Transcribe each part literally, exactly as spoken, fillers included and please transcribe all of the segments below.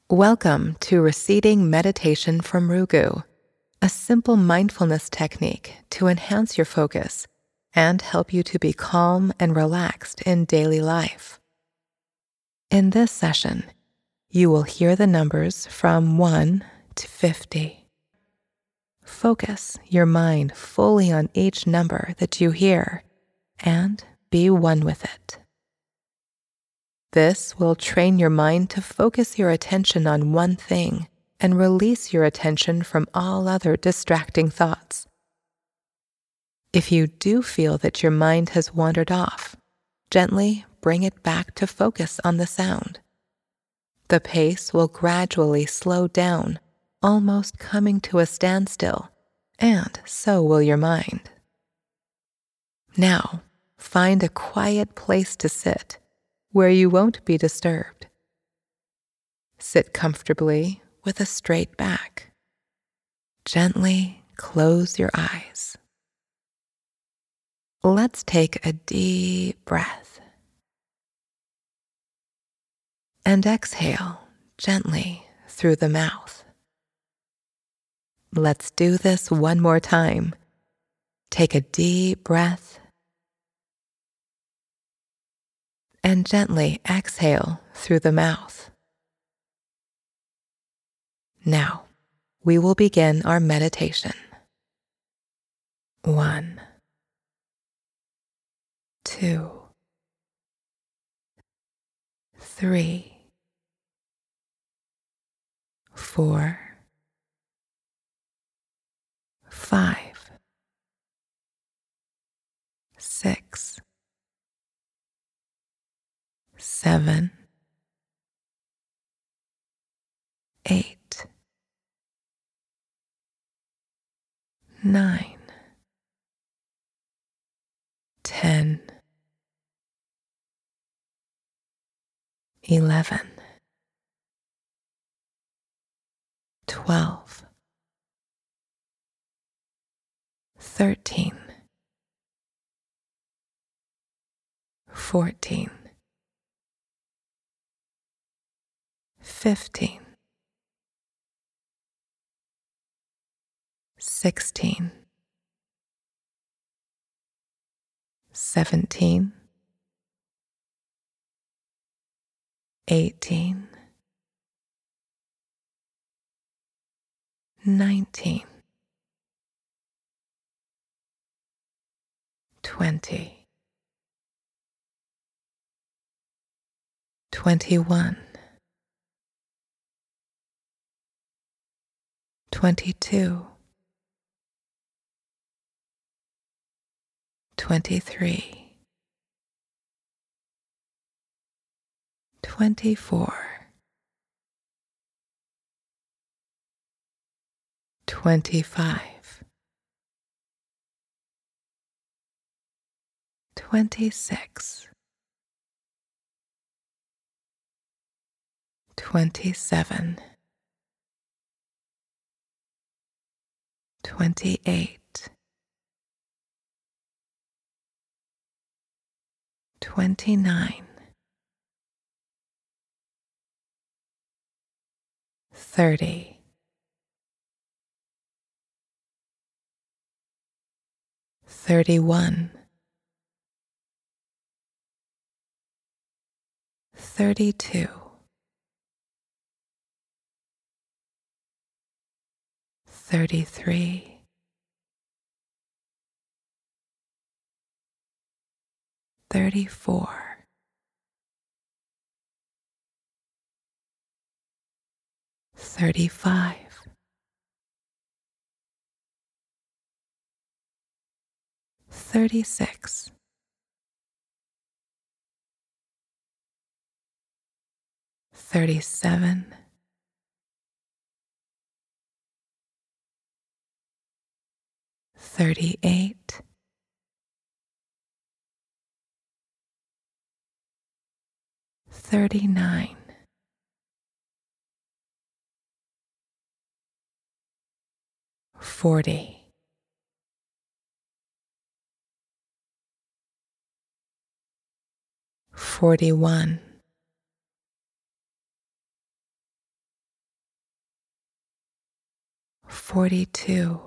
Welcome to Receding Meditation from Rugu, a simple mindfulness technique to enhance your focus and help you to be calm and relaxed in daily life. In this session, you will hear the numbers from one to fifty. Focus your mind fully on each number that you hear and be one with it. This will train your mind to focus your attention on one thing and release your attention from all other distracting thoughts. If you do feel that your mind has wandered off, gently bring it back to focus on the sound. The pace will gradually slow down, almost coming to a standstill, and so will your mind. Now, find a quiet place to sit where you won't be disturbed. Sit comfortably with a straight back. Gently close your eyes. Let's take a deep breath and exhale gently through the mouth. Let's do this one more time. Take a deep breath and gently exhale through the mouth. Now, we will begin our meditation. One, two, three, four, five, six, seven, eight, nine, ten, eleven, twelve, thirteen, fourteen, fifteen, sixteen, seventeen, eighteen, nineteen, twenty, twenty-one, twenty-two, twenty-three, twenty-four, twenty-five, twenty-six, twenty-seven, twenty-eight, twenty-nine, thirty, thirty-one, thirty-two, thirty-three, thirty-four, thirty-five, thirty-six, thirty-seven, thirty-eight, thirty-nine, forty, forty-one, forty-two,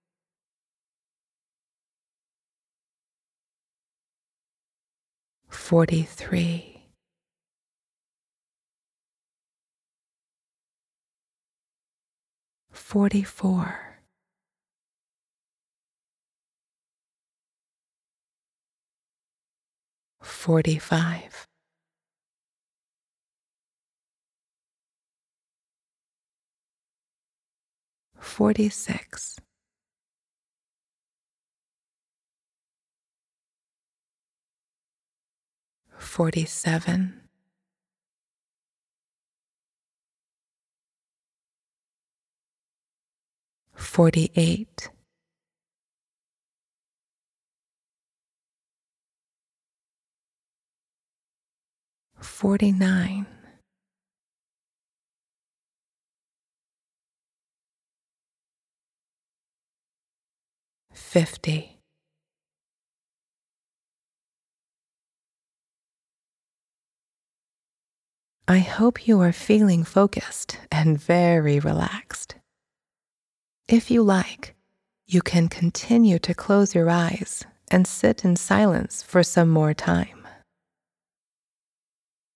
forty-three, forty-four, forty-five, forty-six, forty-seven, forty-eight, forty-nine, fifty. I hope you are feeling focused and very relaxed. If you like, you can continue to close your eyes and sit in silence for some more time.